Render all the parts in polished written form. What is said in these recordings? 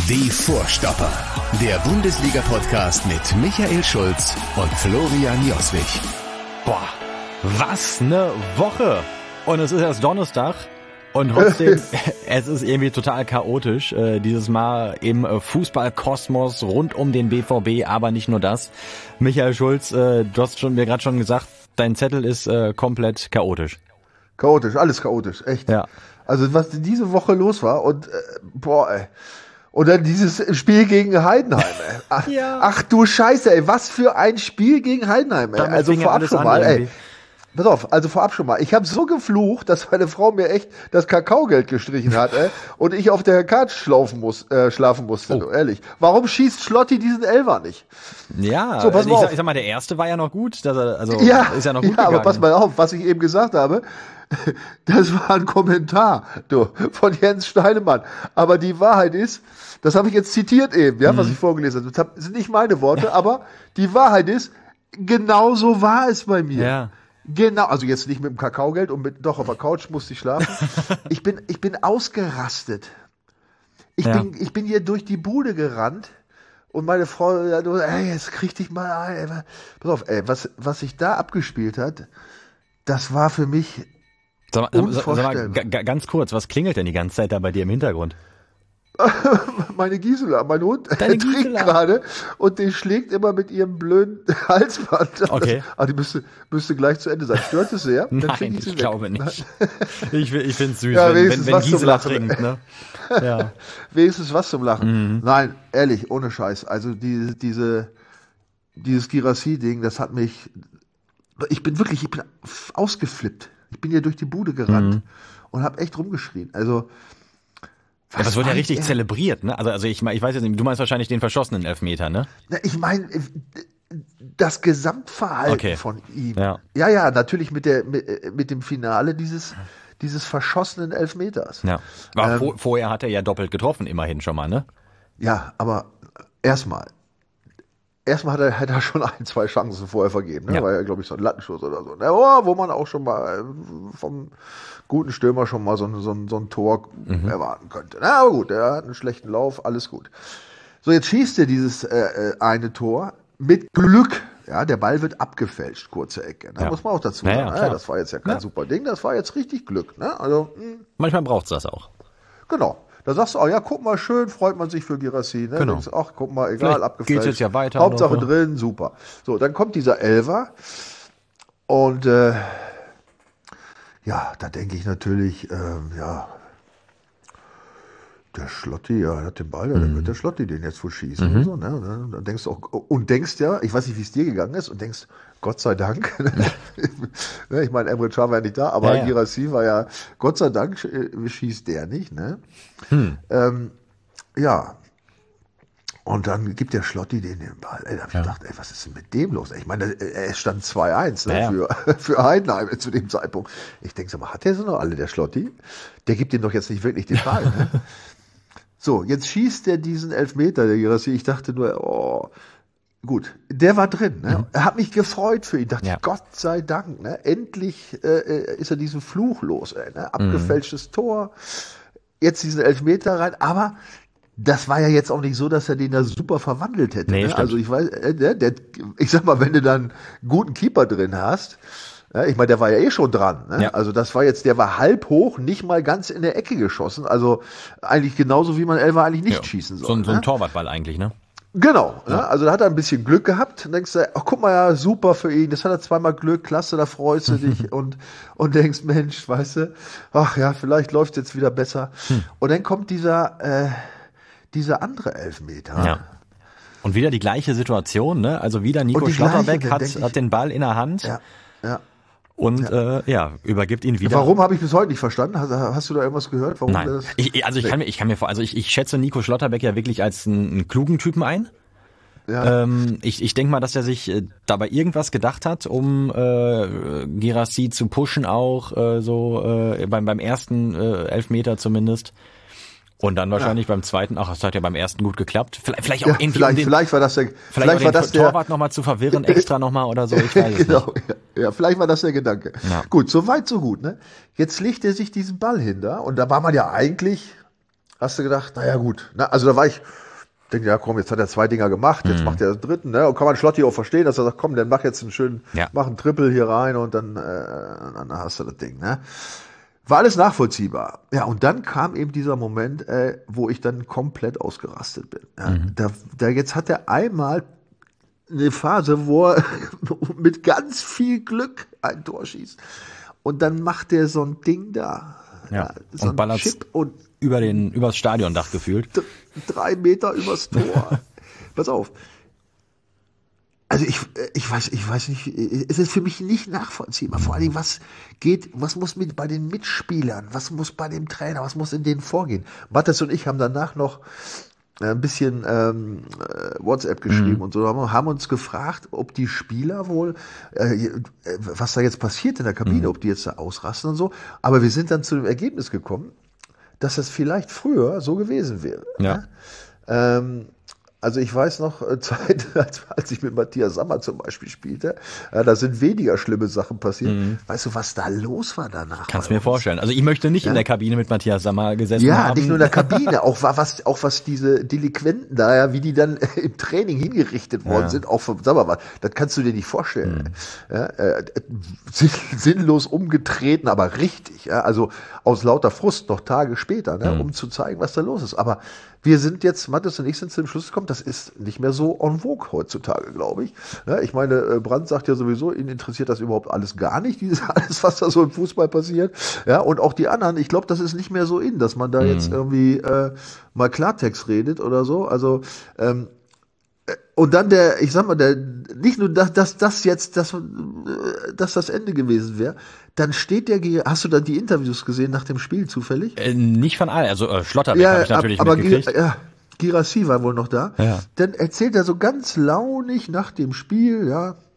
Die Vorstopper, der Bundesliga-Podcast mit Michael Schulz und Florian Joswig. Boah, was eine Woche! Und es ist erst Donnerstag und trotzdem, es ist irgendwie total chaotisch, dieses Mal im Fußballkosmos rund um den BVB, aber nicht nur das. Michael Schulz, du hast mir gerade schon gesagt, dein Zettel ist komplett chaotisch. Chaotisch, alles chaotisch, echt. Ja. Also was diese Woche los war und ey. Und dann dieses Spiel gegen Heidenheim, ey. Ach, Ja. Ach du Scheiße, ey, was für ein Spiel gegen Heidenheim, ey. Damit Also fing ja vorab alles schon an mal, irgendwie. ey. Pass auf, also vorab schon mal. Ich habe so geflucht, dass meine Frau mir echt das Kakaogeld gestrichen hat, ey, und ich auf der Couch schlafen musste, Oh. du, ehrlich. Warum schießt Schlotti diesen Elfer nicht? Ja, So, pass mal auf. ich sag mal, der erste war ja noch gut, ist ja noch gut Ja, gegangen. aber pass mal auf, was ich eben gesagt habe, das war ein Kommentar, du, von Jens Steinemann. Aber die Wahrheit ist, das habe ich jetzt zitiert eben, ja, was ich vorgelesen habe. Das sind nicht meine Worte, aber die Wahrheit ist, genau so war es bei mir. Ja. Genau, also jetzt nicht mit dem Kakaogeld und doch auf der Couch musste ich schlafen. Ich bin ausgerastet. Ich bin hier durch die Bude gerannt und meine Frau, ey, jetzt krieg dich mal ein. Ey. Pass auf, ey, was sich da abgespielt hat, das war für mich Sag mal, unvorstellbar. ganz kurz, was klingelt denn die ganze Zeit da bei dir im Hintergrund? Meine Gisela, mein Hund, Deine trinkt Gisela. gerade und die schlägt immer mit ihrem blöden Halsband. Okay. Die müsste gleich zu Ende sein. Stört es sehr? Dann Nein, krieg sie ich weg. glaube nicht. Ich find's süß, Ja, wenn wenigstens was zum Gisela Lachen. trinkt, ne? Ja. Wenigstens was zum Lachen. Nein, ehrlich, ohne Scheiß. Also dieses Girassi-Ding, das hat mich. Ich bin ausgeflippt. Ich bin hier durch die Bude gerannt und habe echt rumgeschrien. Also. Ja, das wird ja war richtig ich- zelebriert, ne? Also ich weiß jetzt nicht, du meinst wahrscheinlich den verschossenen Elfmeter, ne? Na, ich meine, das Gesamtverhalten Okay. von ihm. Ja. Ja, natürlich mit dem Finale dieses verschossenen Elfmeters. Ja. Aber vorher hat er ja doppelt getroffen, immerhin schon mal, ne? Ja, aber erstmal hat er schon ein, zwei Chancen vorher vergeben. Ne? Ja. War ja, glaube ich, so ein Lattenschuss oder so. Ne? Wo man auch schon mal vom guten Stürmer schon mal so ein Tor erwarten könnte. Na, aber gut, er hat einen schlechten Lauf, alles gut. So, jetzt schießt er dieses eine Tor mit Glück. Ja, der Ball wird abgefälscht, kurze Ecke. Ne? Ja. Muss man auch dazu Ja, sagen. ja, Ne? klar. Das war jetzt ja kein super Ding, das war jetzt richtig Glück. Ne? Also, Manchmal braucht's das auch. genau. Da sagst du, oh ja, guck mal, schön, freut man sich für Girassi. Ne? Genau. Denkst, ach, guck mal, egal, Vielleicht abgefälscht. geht's jetzt ja weiter Hauptsache oder so. drin, super. So, dann kommt dieser Elfer und ja, da denke ich natürlich, der Schlotti, ja, hat den Ball, dann wird der Schlotti den jetzt wohl schießen. Und so, ne? Und dann denkst du auch, und denkst ja, ich weiß nicht, wie es dir gegangen ist, und denkst, Gott sei Dank, ne, ich meine, Emre Can war ja nicht da, aber Ja, ja. Girassi war ja, Gott sei Dank schießt der nicht, ne? Ja. Und dann gibt der Schlotti den Ball. Ey, da hab ich gedacht, ey, was ist denn mit dem los? Ich meine, es stand 2-1 ne, für Heidenheim zu dem Zeitpunkt. Ich denke so, hat der so noch alle, der Schlotti? Der gibt ihm doch jetzt nicht wirklich den Ball. Ne? So, jetzt schießt der diesen Elfmeter, der Girassi. Ich dachte nur, oh, gut, der war drin. Ne? Er hat mich gefreut für ihn. Dachte Ja. ich, Gott sei Dank, ne? Endlich ist er diesen Fluch los. Ey, ne? Abgefälschtes Tor, jetzt diesen Elfmeter rein. Aber das war ja jetzt auch nicht so, dass er den da super verwandelt hätte. Nee, Ne? stimmt. Also ich weiß, ich sag mal, wenn du dann einen guten Keeper drin hast, ja, ich meine, der war ja eh schon dran. Ne? Ja. Also das war jetzt, der war halb hoch, nicht mal ganz in der Ecke geschossen. Also eigentlich genauso, wie man Elfer eigentlich nicht schießen soll. So ein ne? Torwartball eigentlich, ne? Genau, ne? Also da hat er ein bisschen Glück gehabt. Dann denkst du, ach guck mal, ja, super für ihn. Das hat er zweimal Glück, klasse, da freust du dich und denkst, Mensch, weißt du, ach ja, vielleicht läuft es jetzt wieder besser. Und dann kommt dieser andere Elfmeter. Ja. Und wieder die gleiche Situation, ne? Also wieder Nico Und die Schlotterbeck gleiche, dann denk ich- hat den Ball in der Hand Ja. und übergibt ihn wieder. Warum habe ich bis heute nicht verstanden? Hast du da irgendwas gehört? Warum Nein. das? Ich schätze Nico Schlotterbeck ja wirklich als einen klugen Typen ein. Ja. Ich denke mal, dass er sich dabei irgendwas gedacht hat, um Girassi zu pushen auch, beim ersten Elfmeter zumindest. Und dann wahrscheinlich beim zweiten, ach, es hat ja beim ersten gut geklappt. Vielleicht auch Ja, irgendwie vielleicht war das der, vielleicht war den das der, Torwart nochmal zu verwirren, extra nochmal oder so, ich weiß es nicht. genau, ja, vielleicht war das der Gedanke. Ja. Gut, so weit, so gut, ne? Jetzt legt er sich diesen Ball hin da und da war man ja eigentlich hast du gedacht, naja gut. Also da war ich, denke, ja komm, jetzt hat er 2 Dinger gemacht, jetzt macht er den dritten, ne? Und kann man Schlotti auch verstehen, dass er sagt, komm, dann mach jetzt einen schönen, mach einen Triple hier rein und dann hast du das Ding, ne? War alles nachvollziehbar. Ja, und dann kam eben dieser Moment, wo ich dann komplett ausgerastet bin. Ja, jetzt hat er einmal eine Phase, wo er mit ganz viel Glück ein Tor schießt. Und dann macht er so ein Ding da. Ja, so und ballert übers Stadiondach gefühlt. 3 Meter übers Tor. Pass auf. Also ich weiß nicht, es ist für mich nicht nachvollziehbar. Vor allem, was muss bei den Mitspielern, was muss bei dem Trainer, was muss in denen vorgehen? Mattes und ich haben danach noch ein bisschen WhatsApp geschrieben und so, haben uns gefragt, ob die Spieler wohl, was da jetzt passiert in der Kabine, ob die jetzt da ausrasten und so. Aber wir sind dann zu dem Ergebnis gekommen, dass das vielleicht früher so gewesen wäre. Ja. Also ich weiß noch, als ich mit Matthias Sammer zum Beispiel spielte, da sind weniger schlimme Sachen passiert. Weißt du, was da los war danach? Kannst mir vorstellen. Also ich möchte nicht in der Kabine mit Matthias Sammer gesessen haben. Ja, nicht nur in der Kabine, auch was diese Delinquenten da, ja, wie die dann im Training hingerichtet worden sind, auch vom Sammer, das kannst du dir nicht vorstellen. Ja, sinnlos umgetreten, aber richtig. Ja, also aus lauter Frust noch Tage später, ne, um zu zeigen, was da los ist. Aber wir sind jetzt, Mattes und ich sind zu dem Schluss gekommen, das ist nicht mehr so en vogue heutzutage, glaube ich. Ja, ich meine, Brandt sagt ja sowieso, ihn interessiert das überhaupt alles gar nicht, alles, was da so im Fußball passiert. Ja, und auch die anderen, ich glaube, das ist nicht mehr so in, dass man da jetzt irgendwie mal Klartext redet oder so. Also, und dann ich sag mal, nicht nur, dass das Ende gewesen wäre, dann steht hast du dann die Interviews gesehen nach dem Spiel zufällig? Nicht von allen, also Schlotterbeck habe ich natürlich mitgekriegt. Girassi war wohl noch da. Ja. Dann erzählt er so ganz launig nach dem Spiel,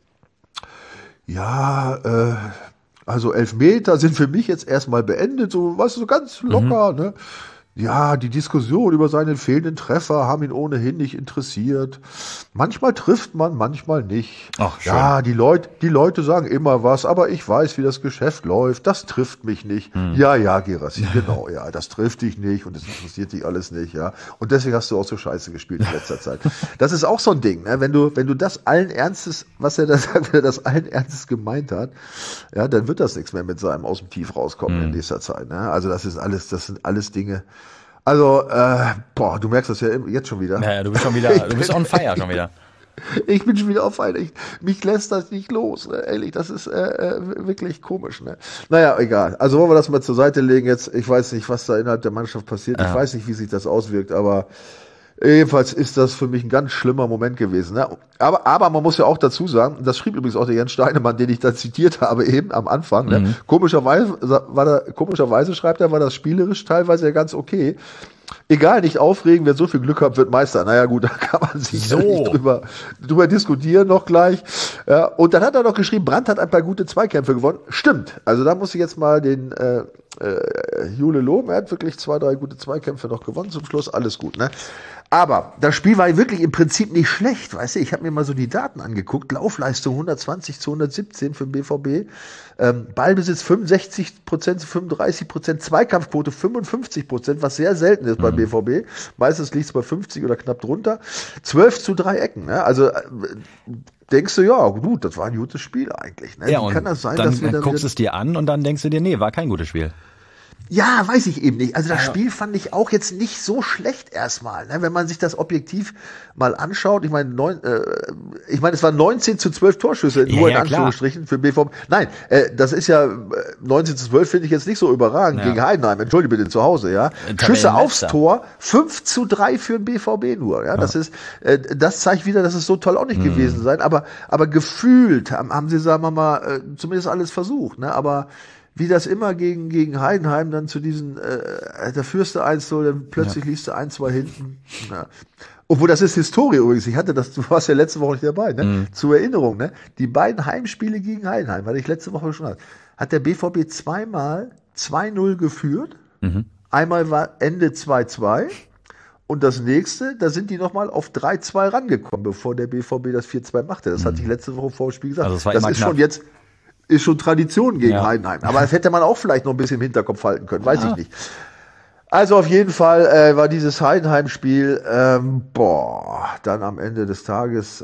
also 11 Meter sind für mich jetzt erstmal beendet, so, weißt du, so ganz locker, ne? Ja, die Diskussion über seinen fehlenden Treffer haben ihn ohnehin nicht interessiert. Manchmal trifft man, manchmal nicht. Ach, schön. Ja, die Leute sagen immer was, aber ich weiß, wie das Geschäft läuft. Das trifft mich nicht. Ja, Gerassi, genau, ja, das trifft dich nicht und das interessiert dich alles nicht, ja. Und deswegen hast du auch so scheiße gespielt in letzter Zeit. Das ist auch so ein Ding, ne? Wenn du das allen Ernstes, was er da sagt, wenn er das allen Ernstes gemeint hat, ja, dann wird das nichts mehr mit seinem aus dem Tief rauskommen in nächster Zeit, ne? Also das sind alles Dinge. Also, du merkst das ja jetzt schon wieder. Ja, du bist on fire schon wieder. Ich bin schon wieder on fire. Mich lässt das nicht los, ne? Ehrlich, das ist wirklich komisch, ne? Naja, egal. Also wollen wir das mal zur Seite legen jetzt. Ich weiß nicht, was da innerhalb der Mannschaft passiert. Ich weiß nicht, wie sich das auswirkt, aber jedenfalls ist das für mich ein ganz schlimmer Moment gewesen. Ne? Aber man muss ja auch dazu sagen, das schrieb übrigens auch der Jens Steinemann, den ich da zitiert habe eben am Anfang. Ne? Komischerweise schreibt er, war das spielerisch teilweise ja ganz okay. Egal, nicht aufregen, wer so viel Glück hat, wird Meister. Naja gut, da kann man sich nicht drüber diskutieren noch gleich. Ja, und dann hat er noch geschrieben, Brandt hat ein paar gute Zweikämpfe gewonnen. Stimmt, also da muss ich jetzt mal den Jule loben. Er hat wirklich 2, 3 gute Zweikämpfe noch gewonnen zum Schluss. Alles gut, ne? Aber das Spiel war wirklich im Prinzip nicht schlecht, weißt du. Ich habe mir mal so die Daten angeguckt. Laufleistung 120 zu 117 für den BVB. Ballbesitz 65% zu 35%. Zweikampfquote 55%, was sehr selten ist beim BVB. Meistens liegt es bei 50 oder knapp drunter. 12 zu 3 Ecken, ne? Also denkst du, ja gut, das war ein gutes Spiel eigentlich. Ne? Ja, und kann das sein, dass wir dann guckst es dir an und dann denkst du dir, nee, war kein gutes Spiel. Ja, weiß ich eben nicht. Also das Spiel fand ich auch jetzt nicht so schlecht erstmal, ne? Wenn man sich das objektiv mal anschaut. Ich meine, es waren 19 zu 12 Torschüsse, nur in Anführungsstrichen für BVB. Nein, das ist ja 19 zu 12 finde ich jetzt nicht so überragend gegen Heidenheim. Entschuldige bitte, zu Hause, ja. Schüsse aufs Tor 5 zu 3 für den BVB nur, ja. Das ist, das zeigt wieder, dass es so toll auch nicht gewesen sein. Aber gefühlt haben sie, sagen wir mal, zumindest alles versucht, ne? Aber wie das immer gegen Heidenheim dann zu diesen, da führst du 1-0, dann plötzlich liegst du 1-2 hinten. Ja. Obwohl, das ist Historie übrigens. Du warst ja letzte Woche nicht dabei, ne? Zur Erinnerung, ne? Die beiden Heimspiele gegen Heidenheim, hatte ich letzte Woche schon hat der BVB zweimal 2-0 geführt. Einmal war Ende 2-2. Und das nächste, da sind die nochmal auf 3-2 rangekommen, bevor der BVB das 4-2 machte. Das hatte ich letzte Woche vor dem Spiel gesagt. Also das ist schon Tradition gegen Heidenheim. Aber das hätte man auch vielleicht noch ein bisschen im Hinterkopf halten können, weiß ich nicht. Also auf jeden Fall war dieses Heidenheim-Spiel, dann am Ende des Tages,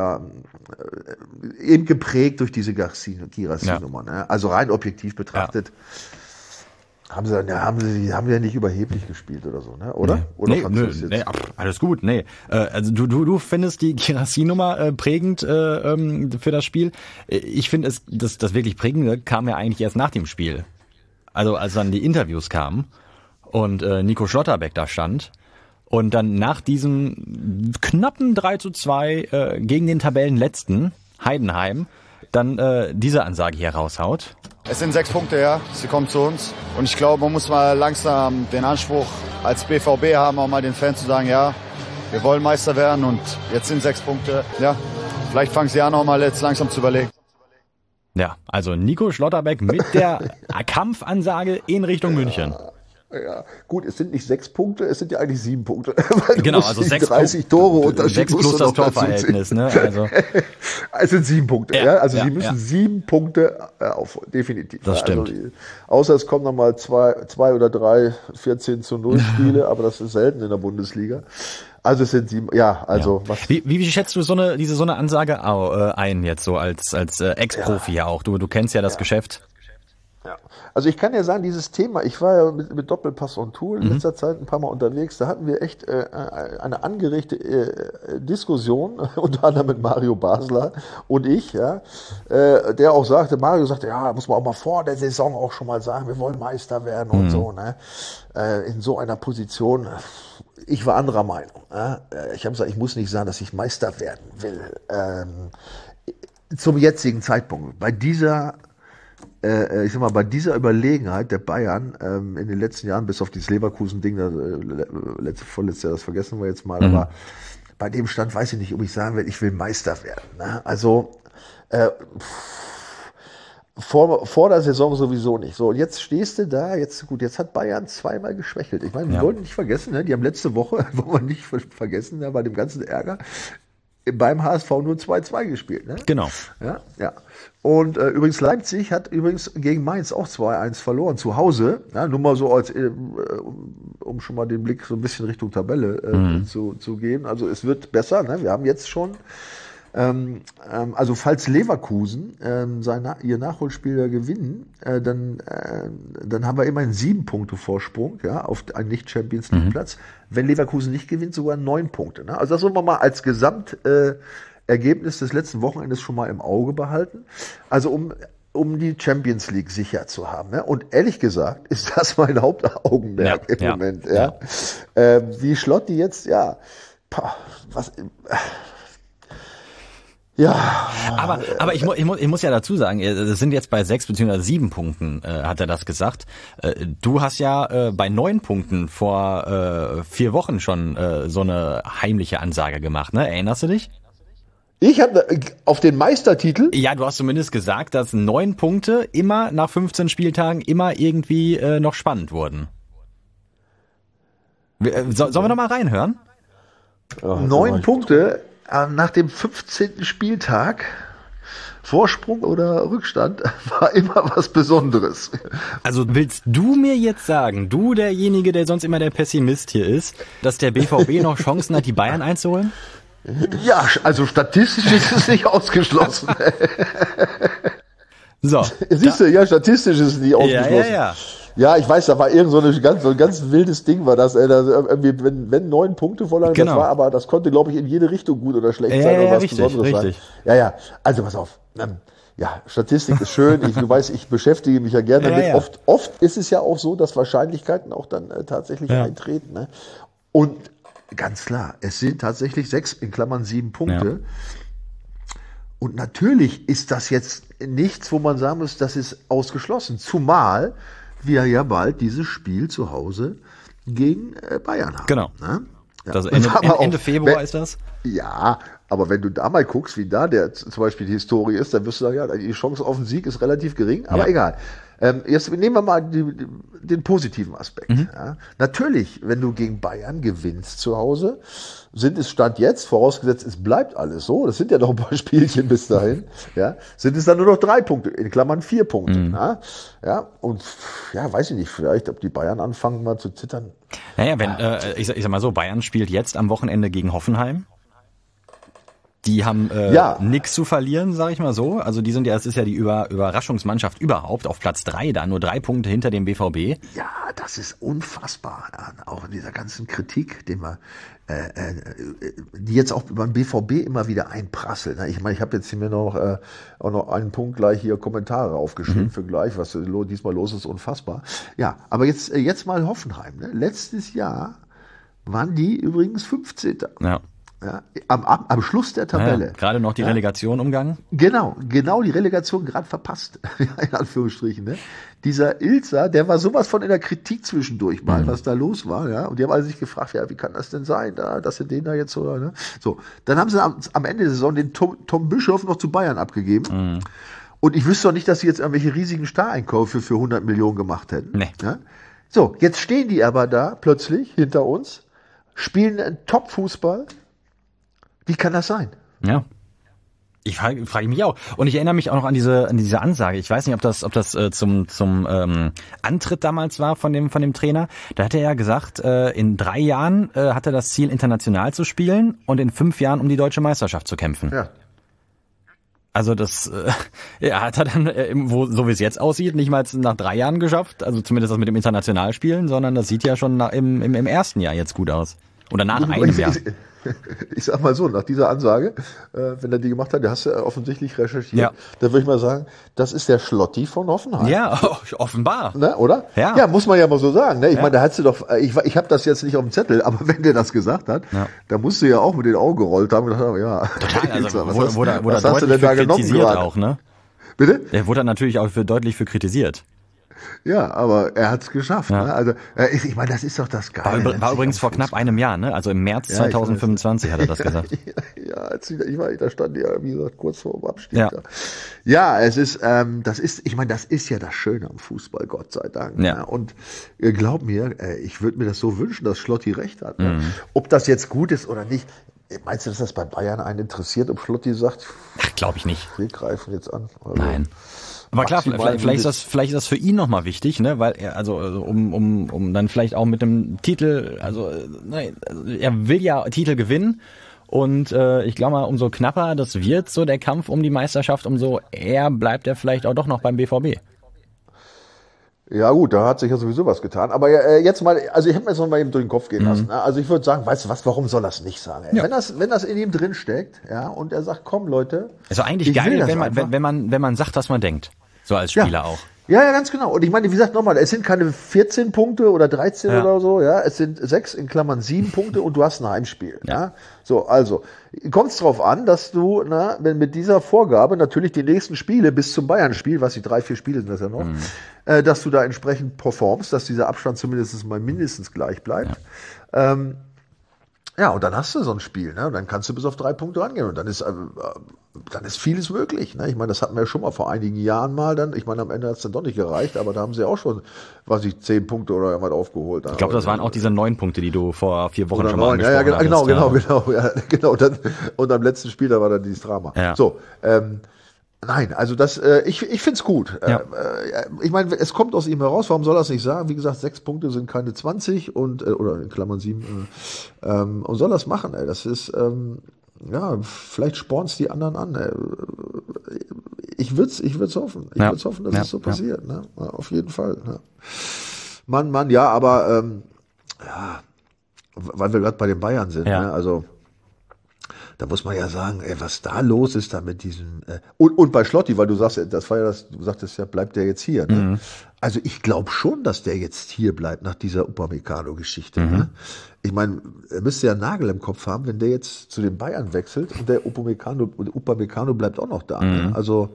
eben geprägt durch diese Girassi-Nummer. Ne? Also rein objektiv betrachtet. Haben wir ja nicht überheblich gespielt oder so, ne? Oder? Nee, alles gut, nee. Also du findest die Girassi-Nummer prägend für das Spiel. Ich finde das wirklich Prägende kam ja eigentlich erst nach dem Spiel. Also als dann die Interviews kamen und Nico Schlotterbeck da stand und dann nach diesem knappen 3:2 gegen den Tabellenletzten Heidenheim dann diese Ansage hier raushaut. Es sind 6 Punkte, ja. Sie kommen zu uns. Und ich glaube, man muss mal langsam den Anspruch als BVB haben, auch mal den Fans zu sagen, ja, wir wollen Meister werden und jetzt sind 6 Punkte. Ja, vielleicht fangen sie an, auch mal jetzt langsam zu überlegen. Ja, also Nico Schlotterbeck mit der Kampfansage in Richtung München. Ja, gut, es sind nicht 6 Punkte, es sind ja eigentlich 7 Punkte. Genau, also 30 Tore Unterschied 6 plus das Torverhältnis, ne? Also. Es sind 7 Punkte, ja. Also sie müssen 7 Punkte auf, definitiv. Das stimmt. Also, außer es kommen nochmal 2 oder 3 14:0 Spiele, aber das ist selten in der Bundesliga. Also es sind 7, was. Wie schätzt du so eine Ansage ein jetzt so als Ex-Profi ja auch? Du kennst ja das Geschäft. Ja. Also ich kann ja sagen, dieses Thema, ich war ja mit Doppelpass on Tour in letzter Zeit ein paar Mal unterwegs, da hatten wir echt eine angeregte Diskussion, unter anderem mit Mario Basler und ich, ja, der auch sagte, Mario sagte, ja, muss man auch mal vor der Saison auch schon mal sagen, wir wollen Meister werden und so, ne, in so einer Position. Ich war anderer Meinung. Ich habe gesagt, ich muss nicht sagen, dass ich Meister werden will. Zum jetzigen Zeitpunkt, bei dieser Überlegenheit der Bayern in den letzten Jahren, bis auf dieses Leverkusen-Ding, vorletztes Jahr, das vergessen wir jetzt mal, aber bei dem Stand weiß ich nicht, ob ich sagen will, ich will Meister werden. Ne? Also vor der Saison sowieso nicht. So, und jetzt stehst du da, jetzt hat Bayern zweimal geschwächelt. Ich meine, wir wollten nicht vergessen, ne? Die haben letzte Woche, wollen wir nicht vergessen, bei dem ganzen Ärger, beim HSV nur 2:2 gespielt. Ne? Genau. Ja. Und übrigens Leipzig hat gegen Mainz auch 2:1 verloren, zu Hause. Ja, nur mal so, um schon mal den Blick so ein bisschen Richtung Tabelle zu gehen. Also es wird besser. Ne? Wir haben jetzt schon, also falls Leverkusen ihr Nachholspiel gewinnen, dann haben wir immerhin 7 Punkte Vorsprung, ja, auf einen Nicht-Champions-League-Platz. Wenn Leverkusen nicht gewinnt, sogar 9 Punkte. Ne? Also das wollen wir mal als Ergebnis des letzten Wochenendes schon mal im Auge behalten. Also um die Champions League sicher zu haben. Ne? Und ehrlich gesagt ist das mein Hauptaugenmerk im Moment. Ja. Wie Schlotti jetzt, aber ich muss ja dazu sagen, es sind jetzt bei 6 bzw. 7 Punkten, hat er das gesagt. Du hast ja bei 9 Punkten vor 4 Wochen schon so eine heimliche Ansage gemacht, ne? Erinnerst du dich? Ich habe auf den Meistertitel? Ja, du hast zumindest gesagt, dass 9 Punkte immer nach 15 Spieltagen immer irgendwie noch spannend wurden. Sollen wir noch mal reinhören? 9 Punkte nach dem 15. Spieltag, Vorsprung oder Rückstand, war immer was Besonderes. Also willst du mir jetzt sagen, du derjenige, der sonst immer der Pessimist hier ist, dass der BVB noch Chancen hat, die Bayern einzuholen? Ja, also statistisch ist es nicht ausgeschlossen. So. Siehst du, statistisch ist es nicht ausgeschlossen. Ja. Ja, ich weiß, da war so ein ganz wildes Ding war das, irgendwie, wenn 9 Punkte Vorlagen, genau. Das war, aber das konnte, glaube ich, in jede Richtung gut oder schlecht sein oder was Besonderes sein. Ja, also pass auf. Statistik ist schön, du weißt, ich beschäftige mich ja gerne damit. Ja. Oft ist es ja auch so, dass Wahrscheinlichkeiten auch dann tatsächlich eintreten. Ne? Und ganz klar, es sind tatsächlich 6 in Klammern 7 Punkte. Ja. Und natürlich ist das jetzt nichts, wo man sagen muss, das ist ausgeschlossen. Zumal wir ja bald dieses Spiel zu Hause gegen Bayern haben. Genau. Ne? Ja. Also Ende Februar ist das? Ja, aber wenn du da mal guckst, wie da zum Beispiel die Historie ist, dann wirst du sagen, ja, die Chance auf den Sieg ist relativ gering, aber egal. Jetzt nehmen wir mal den positiven Aspekt. Ja. Natürlich, wenn du gegen Bayern gewinnst zu Hause, sind es Stand jetzt, vorausgesetzt es bleibt alles so, das sind ja noch ein paar Spielchen bis dahin, ja, sind es dann nur noch 3 Punkte, in Klammern 4 Punkte. Ja, und ja, weiß ich nicht, vielleicht, ob die Bayern anfangen mal zu zittern. Naja, wenn, ich sag mal so, Bayern spielt jetzt am Wochenende gegen Hoffenheim. Die haben nichts zu verlieren, sag ich mal so. Also die sind ja, es ist ja die Überraschungsmannschaft überhaupt auf Platz 3, da nur 3 Punkte hinter dem BVB. Ja, das ist unfassbar. Auch in dieser ganzen Kritik, die jetzt auch über den BVB immer wieder einprasselt. Ich meine, ich habe jetzt hier mir auch noch einen Punkt gleich hier Kommentare aufgeschrieben für gleich, was diesmal los ist, unfassbar. Ja, aber jetzt mal Hoffenheim. Ne? Letztes Jahr waren die übrigens 15. Ja. Ja, am Schluss der Tabelle. Ja, gerade noch die Relegation umgangen. Genau, die Relegation gerade verpasst, in Anführungsstrichen. Ne? Dieser Ilzer, der war sowas von in der Kritik zwischendurch mal, was da los war. Ja? Und die haben alle sich gefragt, ja, wie kann das denn sein, dass sie den da jetzt oder ne? So, dann haben sie am Ende der Saison den Tom Bischof noch zu Bayern abgegeben. Und ich wüsste doch nicht, dass sie jetzt irgendwelche riesigen Stareinkäufe für 100 Millionen gemacht hätten. Nee. Ja? So, jetzt stehen die aber da plötzlich hinter uns, spielen einen Top-Fußball. Wie kann das sein? Ja. Ich frage mich auch. Und ich erinnere mich auch noch an diese Ansage. Ich weiß nicht, ob das zum Antritt damals war von dem Trainer. Da hat er ja gesagt, in 3 Jahren hat er das Ziel, international zu spielen und in 5 Jahren um die deutsche Meisterschaft zu kämpfen. Ja. Also das hat er dann, so wie es jetzt aussieht, nicht mal nach 3 Jahren geschafft. Also zumindest das mit dem Internationalspielen, sondern das sieht ja schon im ersten Jahr jetzt gut aus. Oder nach einem Jahr. Ich sag mal so, nach dieser Ansage, wenn er die gemacht hat, der hast du offensichtlich recherchiert, da würde ich mal sagen, das ist der Schlotti von Hoffenheim. Ja, offenbar. Ne, oder? Ja, muss man ja mal so sagen. Ne? Ich meine, da hat sie doch, ich habe das jetzt nicht auf dem Zettel, aber wenn der das gesagt hat, da musst du ja auch mit den Augen gerollt haben und gedacht haben, ja. Total, also wurde er deutlich für kritisiert auch, ne? Bitte? Der wurde natürlich auch deutlich für kritisiert. Ja, aber er hat es geschafft. Ja. Ne? Also ich meine, das ist doch das Geile. War übrigens vor knapp einem Jahr, ne? Also im März 2025 hat er das gesagt. Da stand ja, wie gesagt, kurz vor dem Abstieg. Ja, es ist, das ist ja das Schöne am Fußball, Gott sei Dank. Ja. Ne? Und glaub mir, ich würde mir das so wünschen, dass Schlotti recht hat. Ne? Ob das jetzt gut ist oder nicht. Meinst du, dass das bei Bayern einen interessiert, ob Schlotti sagt? Glaube ich nicht. Wir greifen jetzt an. Also, nein. Aber klar, vielleicht ist das für ihn nochmal wichtig, ne, weil er, also um dann vielleicht auch mit dem Titel, er will ja Titel gewinnen und ich glaube mal, umso knapper das wird, so der Kampf um die Meisterschaft, umso eher bleibt er vielleicht auch doch noch beim BVB. Ja gut, da hat sich ja sowieso was getan. Aber jetzt mal, also ich habe mir das noch mal eben durch den Kopf gehen lassen. Ne? Also ich würde sagen, weißt du was, warum soll das nicht sagen? Ja. Wenn das in ihm drin steckt, ja, und er sagt, komm Leute. Also eigentlich geil, wenn man sagt, was man denkt. So als Spieler auch. Ja, ganz genau. Und ich meine, wie gesagt, nochmal, es sind keine 14 Punkte oder 13 oder so, ja. Es sind 6 in Klammern 7 Punkte und du hast ein Heimspiel. Ja. So, also, kommt es drauf an, dass du, wenn mit dieser Vorgabe natürlich die nächsten Spiele bis zum Bayern-Spiel, was die 3-4 Spiele sind das ja noch, dass du da entsprechend performst, dass dieser Abstand zumindest mal mindestens gleich bleibt. Ja, und dann hast du so ein Spiel, ne? Und dann kannst du bis auf 3 Punkte rangehen und dann ist vieles möglich. Ne? Ich meine, das hatten wir ja schon mal vor einigen Jahren mal dann. Ich meine, am Ende hat es dann doch nicht gereicht, aber da haben sie auch schon, 10 Punkte oder irgendwas aufgeholt. Ich glaube, das waren auch diese 9 Punkte, die du vor 4 Wochen schon mal angesprochen hattest. Ja, genau. Und am letzten Spiel, da war dann dieses Drama. Ja. So, nein, also das, ich find's gut. Ja. Ich meine, es kommt aus ihm heraus, warum soll er es nicht sagen? Wie gesagt, 6 Punkte sind keine 20 und, oder in Klammern 7, und soll das machen, ey. Das ist, vielleicht sporn's die anderen an. Ey. Ich würd's hoffen. Ich würd's hoffen, dass es so passiert. Ne? Auf jeden Fall. Ne? Mann, ja, aber, weil wir gerade bei den Bayern sind, ne? Also, da muss man ja sagen, was da los ist da mit diesem und bei Schlotti, weil du sagst, das war ja du sagtest ja, bleibt der jetzt hier. Ne? Also ich glaube schon, dass der jetzt hier bleibt nach dieser Upamecano-Geschichte. Ne? Ich meine, er müsste ja einen Nagel im Kopf haben, wenn der jetzt zu den Bayern wechselt und der Upamecano bleibt auch noch da. Ne? Also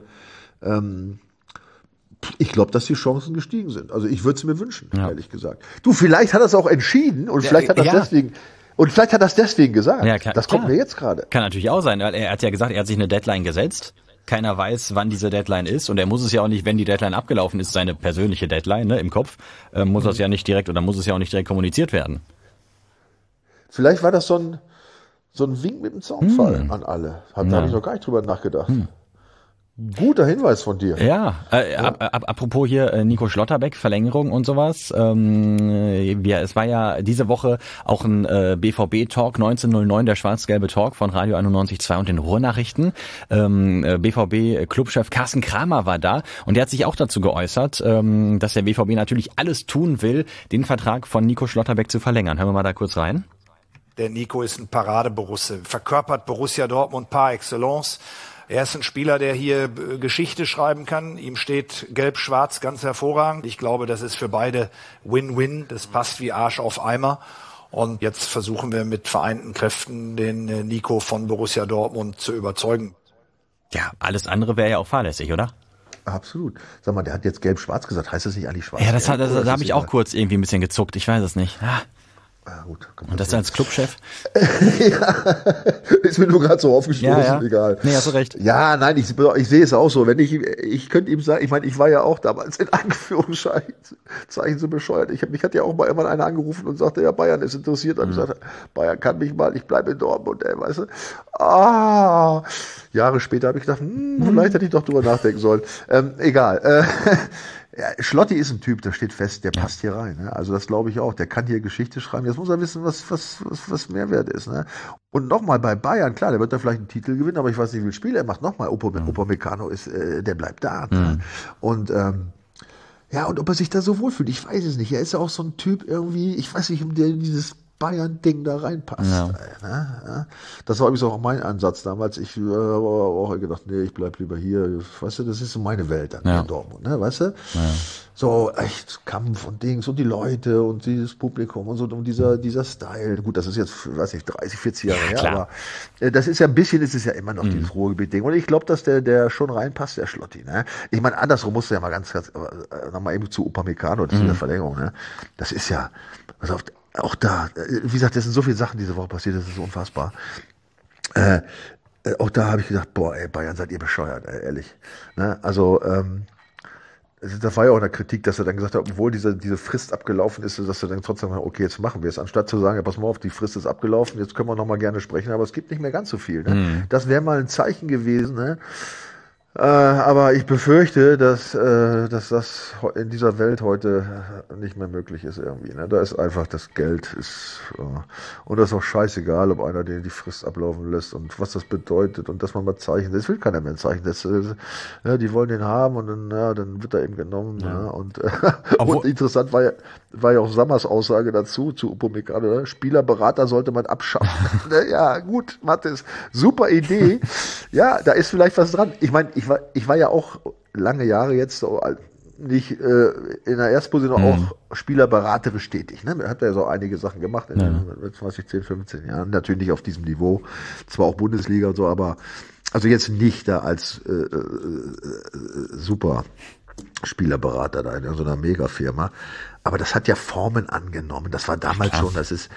ich glaube, dass die Chancen gestiegen sind. Also ich würde es mir wünschen, ehrlich gesagt. Du, vielleicht hat er es auch entschieden und vielleicht hat er das deswegen gesagt. Ja, das kommt mir jetzt gerade. Kann natürlich auch sein. Er hat ja gesagt, er hat sich eine Deadline gesetzt. Keiner weiß, wann diese Deadline ist. Und er muss es ja auch nicht, wenn die Deadline abgelaufen ist, seine persönliche Deadline, ne, im Kopf, muss es ja nicht direkt kommuniziert werden. Vielleicht war das so So ein Wink mit dem Zaunfall an alle. Da habe ich noch gar nicht drüber nachgedacht. Guter Hinweis von dir. Ja, apropos hier Nico Schlotterbeck, Verlängerung und sowas. Es war ja diese Woche auch ein BVB-Talk 1909, der schwarz-gelbe Talk von Radio 91.2 und den Ruhrnachrichten. BVB-Clubchef Carsten Kramer war da und der hat sich auch dazu geäußert, dass der BVB natürlich alles tun will, den Vertrag von Nico Schlotterbeck zu verlängern. Hören wir mal da kurz rein. Der Nico ist ein Paradeborusse, verkörpert Borussia Dortmund par excellence. Er ist ein Spieler, der hier Geschichte schreiben kann. Ihm steht Gelb-Schwarz ganz hervorragend. Ich glaube, das ist für beide Win-Win. Das passt wie Arsch auf Eimer. Und jetzt versuchen wir mit vereinten Kräften den Nico von Borussia Dortmund zu überzeugen. Ja, alles andere wäre ja auch fahrlässig, oder? Absolut. Sag mal, der hat jetzt Gelb-Schwarz gesagt. Heißt das nicht eigentlich schwarz? Ja, da habe ich auch kurz irgendwie ein bisschen gezuckt. Ich weiß es nicht. Ja, gut. Und das als Clubchef? Ja, ist mir nur gerade so aufgestoßen, egal. Nee, hast du recht. Ja, nein, ich sehe es auch so. Wenn ich könnte ihm sagen, ich meine, ich war ja auch damals in Anführungszeichen so bescheuert. Mich hat ja auch mal irgendwann einer angerufen und sagte, ja, Bayern ist interessiert. Da habe ich gesagt, Bayern kann mich mal, ich bleibe in Dortmund, weißt du. Jahre später habe ich gedacht, vielleicht hätte ich doch drüber nachdenken sollen. Egal. Ja, Schlotti ist ein Typ, der steht fest, der passt hier rein. Ne? Also das glaube ich auch. Der kann hier Geschichte schreiben. Jetzt muss er wissen, was Mehrwert ist. Ne? Und nochmal bei Bayern, klar, der wird da vielleicht einen Titel gewinnen, aber ich weiß nicht, wie viel Spiel er macht. Nochmal, Upamecano ist, der bleibt da. Ne? Und und ob er sich da so wohlfühlt, ich weiß es nicht. Er ist ja auch so ein Typ irgendwie, ich weiß nicht, der dieses Bayern-Ding da reinpasst. Ja. Das war übrigens auch mein Ansatz damals. Ich habe auch gedacht, nee, ich bleib lieber hier. Weißt du, das ist so meine Welt dann in Dortmund, ne? Weißt du? Ja. So echt Kampf und Dings und die Leute und dieses Publikum und so und dieser Style. Gut, das ist jetzt, weiß nicht, 30, 40 Jahre her, aber das ist ja ein bisschen, ist es ja immer noch dieses Ruhrgebiet-Ding. Und ich glaube, dass der schon reinpasst, der Schlotti. Ne? Ich meine, andersrum musst du ja mal ganz nochmal eben zu Upamecano, das ist eine Verlängerung. Ne? Das ist ja, also auch da, wie gesagt, es sind so viele Sachen diese Woche passiert, das ist so unfassbar. Auch da habe ich gedacht, boah, ey, Bayern, seid ihr bescheuert, ehrlich. Ne? Also, das war ja auch eine Kritik, dass er dann gesagt hat, obwohl diese Frist abgelaufen ist, dass er dann trotzdem sagt, okay, jetzt machen wir es. Anstatt zu sagen, ja, pass mal auf, die Frist ist abgelaufen, jetzt können wir noch mal gerne sprechen, aber es gibt nicht mehr ganz so viel. Ne? Das wäre mal ein Zeichen gewesen, ne? Aber ich befürchte, dass das in dieser Welt heute nicht mehr möglich ist irgendwie. Ne? Da ist einfach das Geld und das ist auch scheißegal, ob einer den die Frist ablaufen lässt und was das bedeutet und dass man mal Zeichen. Das will keiner mehr ein Zeichen. Die wollen den haben und dann wird er eben genommen. Ja. Ja, und interessant war ja auch Sammers Aussage dazu zu Upamecano. Spielerberater sollte man abschaffen. Ja, gut, Mathis, super Idee. Ja, da ist vielleicht was dran. Ich meine, ich war ja auch lange Jahre jetzt nicht in der Erstposition auch spielerberaterisch tätig. Ne? Hat ja so einige Sachen gemacht in den 10, 15 Jahren. Natürlich nicht auf diesem Niveau. Zwar auch Bundesliga und so, aber also jetzt nicht da als super Spielerberater da in so einer Megafirma. Aber das hat ja Formen angenommen. Das war damals schon, das ist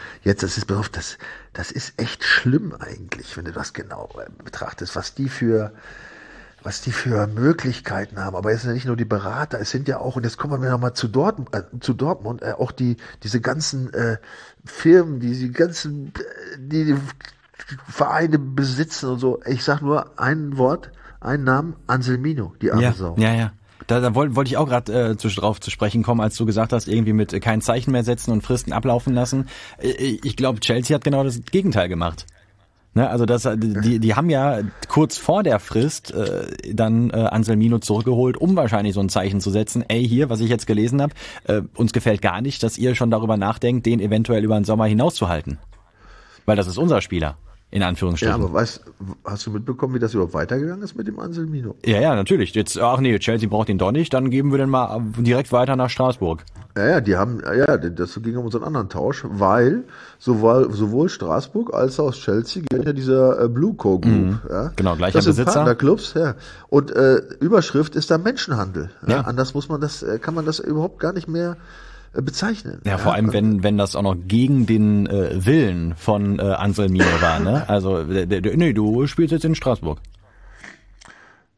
echt schlimm eigentlich, wenn du das genau betrachtest, was die für Möglichkeiten haben. Aber es sind ja nicht nur die Berater, es sind ja auch, und jetzt kommen wir nochmal zu Dortmund, auch diese ganzen Firmen, die Vereine besitzen und so. Ich sag nur ein Wort, einen Namen, Anselmino, die arme Sau. Ja. Da wollte ich auch gerade drauf zu sprechen kommen, als du gesagt hast, irgendwie mit kein Zeichen mehr setzen und Fristen ablaufen lassen. Ich glaube, Chelsea hat genau das Gegenteil gemacht. Ne, also die haben ja kurz vor der Frist dann Anselmino zurückgeholt, um wahrscheinlich so ein Zeichen zu setzen. Ey, hier, was ich jetzt gelesen habe, uns gefällt gar nicht, dass ihr schon darüber nachdenkt, den eventuell über den Sommer hinauszuhalten. Weil das ist unser Spieler. In Anführungsstrichen. Ja, aber hast du mitbekommen, wie das überhaupt weitergegangen ist mit dem Anselmino? Ja, natürlich. Jetzt, Chelsea braucht ihn doch nicht, dann geben wir den mal direkt weiter nach Straßburg. Das ging um unseren anderen Tausch, weil sowohl Straßburg als auch Chelsea gehört ja dieser Blue Co. Group. Ja? Genau, gleicher Besitzer. Das sind Partnerclubs, ja. Und Überschrift ist da Menschenhandel. Ja? Anders kann man das überhaupt gar nicht mehr bezeichnen. Ja, vor allem, wenn das auch noch gegen den Willen von Anselmino war, ne? Also, du spielst jetzt in Straßburg.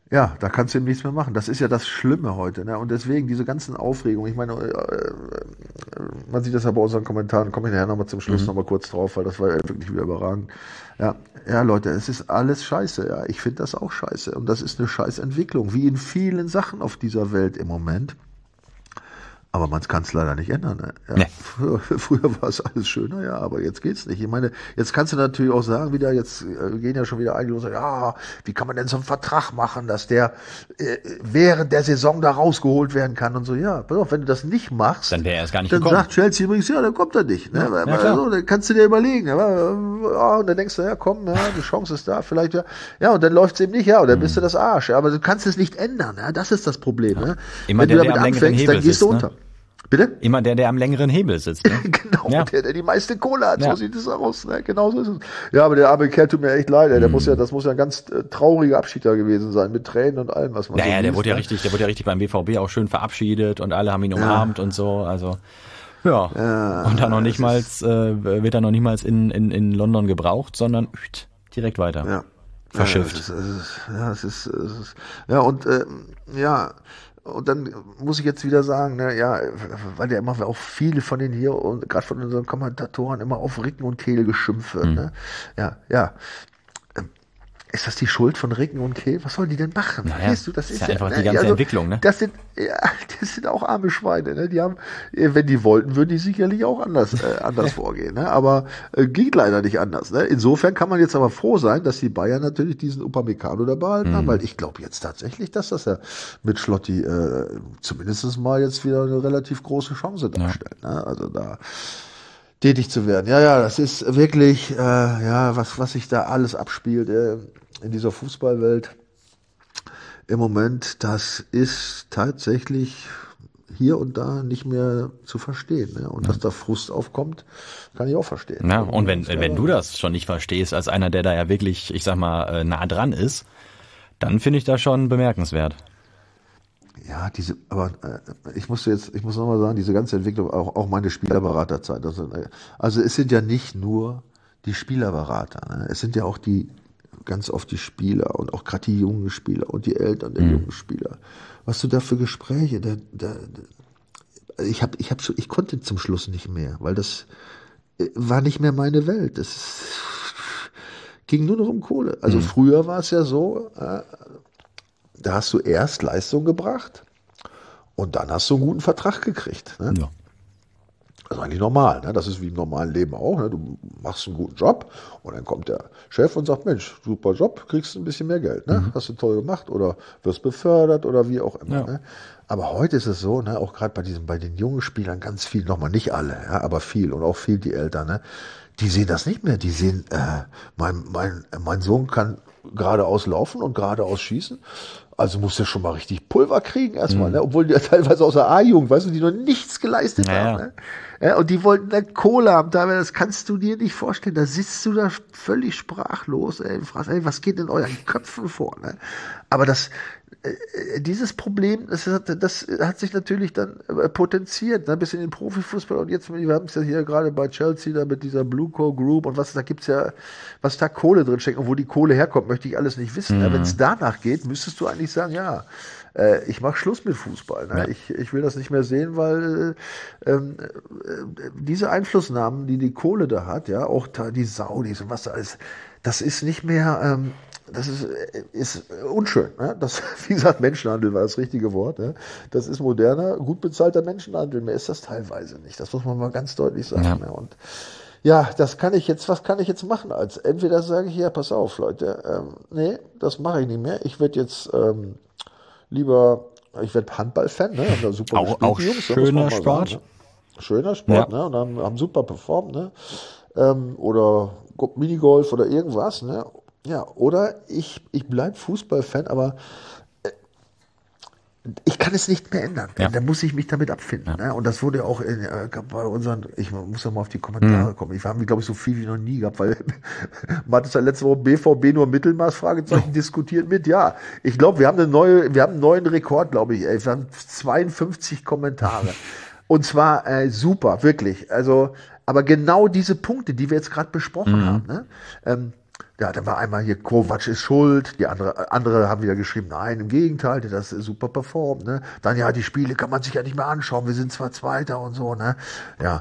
Ja, da kannst du ihm nichts mehr machen. Das ist ja das Schlimme heute. Ne? Und deswegen diese ganzen Aufregungen. Ich meine, man sieht das ja bei unseren Kommentaren. Komme ich nachher nochmal zum Schluss nochmal kurz drauf, weil das war ja wirklich wieder überragend. Ja, Leute, es ist alles scheiße. Ja, ich finde das auch scheiße. Und das ist eine Scheißentwicklung, wie in vielen Sachen auf dieser Welt im Moment. Aber man kann es leider nicht ändern. Ne? Ja, nee. Früher war es alles schöner, ja, aber jetzt geht's nicht. Ich meine, jetzt kannst du natürlich auch sagen, wieder, jetzt gehen ja schon wieder einige und sagen, ja, wie kann man denn so einen Vertrag machen, dass der während der Saison da rausgeholt werden kann und so. Ja, pass auf, wenn du das nicht machst, dann wäre er erst gar nicht dann gekommen. Sagt Chelsea übrigens, ja, dann kommt er nicht. Ne? Ja, also, dann kannst du dir überlegen. Und dann denkst du, ja, komm, ja, die Chance ist da, vielleicht ja. Ja, und dann läuft's eben nicht, ja, und dann bist du das Arsch. Ja, aber du kannst es nicht ändern. Ja? Das ist das Problem. Ja. Ne? Immer wenn der, du damit der am längeren anfängst, Hebel dann gehst sitzt, du unter. Ne? Bitte? Immer der am längeren Hebel sitzt. Ne? Genau, ja. der die meiste Kohle hat, so sieht es aus. Ne? Genau so ist es. Ja, aber der arme Kerl tut mir echt leid. Das muss ja ein ganz trauriger Abschied da gewesen sein, mit Tränen und allem, was man naja, so der liest, wurde ja richtig beim BVB auch schön verabschiedet und alle haben ihn umarmt und so. Also ja. Und dann noch nicht mal wird er noch nicht mal in London gebraucht, sondern direkt weiter. Ja. Verschifft. Und dann muss ich jetzt wieder sagen, ne, ja, weil ja immer auch viele von den hier und gerade von unseren Kommentatoren immer auf Ricken und Kehl geschimpft wird. Ne? Ja. Ist das die Schuld von Ricken und Kehl? Was sollen die denn machen? Naja, Weißt du, das ist ja einfach die ganze Entwicklung, ne? Das sind auch arme Schweine, ne? Die haben, wenn die wollten, würden die sicherlich auch anders vorgehen, ne? Aber geht leider nicht anders, ne? Insofern kann man jetzt aber froh sein, dass die Bayern natürlich diesen Upamecano da behalten haben, weil ich glaube jetzt tatsächlich, dass das ja mit Schlotti zumindest mal jetzt wieder eine relativ große Chance darstellt, ne? Also da tätig zu werden. Ja, das ist wirklich, was sich da alles abspielt in dieser Fußballwelt im Moment, das ist tatsächlich hier und da nicht mehr zu verstehen. Ne? Und dass da Frust aufkommt, kann ich auch verstehen. Ja, und wenn du das schon nicht verstehst, als einer, der da ja wirklich, ich sag mal, nah dran ist, dann finde ich das schon bemerkenswert. Ja, aber ich muss nochmal sagen, diese ganze Entwicklung, auch meine Spielerberaterzeit. Also es sind ja nicht nur die Spielerberater, ne? Es sind ja auch ganz oft die Spieler und auch gerade die jungen Spieler und die Eltern der jungen Spieler. Was du da für Gespräche, ich konnte zum Schluss nicht mehr, weil das war nicht mehr meine Welt. Das ging nur noch um Kohle. Also früher war es ja so, da hast du erst Leistung gebracht und dann hast du einen guten Vertrag gekriegt. Ne? Ja. Das ist eigentlich normal. Ne? Das ist wie im normalen Leben auch. Ne? Du machst einen guten Job und dann kommt der Chef und sagt, Mensch, super Job, kriegst ein bisschen mehr Geld. Ne? Hast du toll gemacht oder wirst befördert oder wie auch immer. Ja. Ne? Aber heute ist es so, ne? Auch gerade bei den jungen Spielern ganz viel, nochmal nicht alle, ja, aber viel und auch viel die Eltern, ne? Die sehen das nicht mehr. Die sehen, mein Sohn kann geradeaus laufen und geradeaus schießen. Also muss der schon mal richtig Pulver kriegen erstmal, ne? Obwohl die ja teilweise aus der A-Jugend, weißt du, die noch nichts geleistet haben. Ne? Ja, und die wollten dann Kohle haben. Das kannst du dir nicht vorstellen. Da sitzt du da völlig sprachlos, ey, und fragst, ey, was geht in euren Köpfen vor? Ne? Aber dieses Problem, das hat sich natürlich dann potenziert, ne, bis in den Profifußball. Und jetzt, wir haben es ja hier gerade bei Chelsea da mit dieser Blue Co Group und da gibt's ja, was da Kohle drin steckt und wo die Kohle herkommt, möchte ich alles nicht wissen. Ja, wenn es danach geht, müsstest du eigentlich sagen, ja, ich mache Schluss mit Fußball. Ne? Ja. Ich will das nicht mehr sehen, weil diese Einflussnahmen, die Kohle da hat, ja, auch die Saudis und was da ist, das ist nicht mehr, das ist unschön. Ne? Das, wie gesagt, Menschenhandel war das richtige Wort. Ne? Das ist moderner, gut bezahlter Menschenhandel. Mehr ist das teilweise nicht. Das muss man mal ganz deutlich sagen. Ja. Ne? Und ja, was kann ich jetzt machen? Entweder sage ich, ja, pass auf, Leute, nee, das mache ich nicht mehr. Ich werde jetzt ich werde Handball-Fan, ne? Haben da super gespielt, auch Jungs, schöner Sport. Sagen, ne? Schöner Sport, ne? Und haben super performt, ne? Oder Minigolf oder irgendwas, ne? Ja, oder ich bleib Fußballfan, aber ich kann es nicht mehr ändern. Ja. Da muss ich mich damit abfinden. Ja. Ne? Und das wurde auch bei unseren, ich muss ja mal auf die Kommentare kommen. Wir haben, glaube ich, so viel wie noch nie gehabt, weil man hat es ja letzte Woche BVB nur Mittelmaß, Fragezeichen, diskutiert mit. Ja, ich glaube, wir haben einen neuen Rekord, glaube ich. Wir haben 52 Kommentare. Und zwar super, wirklich. Also, aber genau diese Punkte, die wir jetzt gerade besprochen haben, ne? Ja, dann war einmal hier, Kovac ist schuld, die andere haben wieder geschrieben, nein, im Gegenteil, der das super performt, ne? Dann, ja, die Spiele kann man sich ja nicht mehr anschauen, wir sind zwar Zweiter und so, ne? Ja,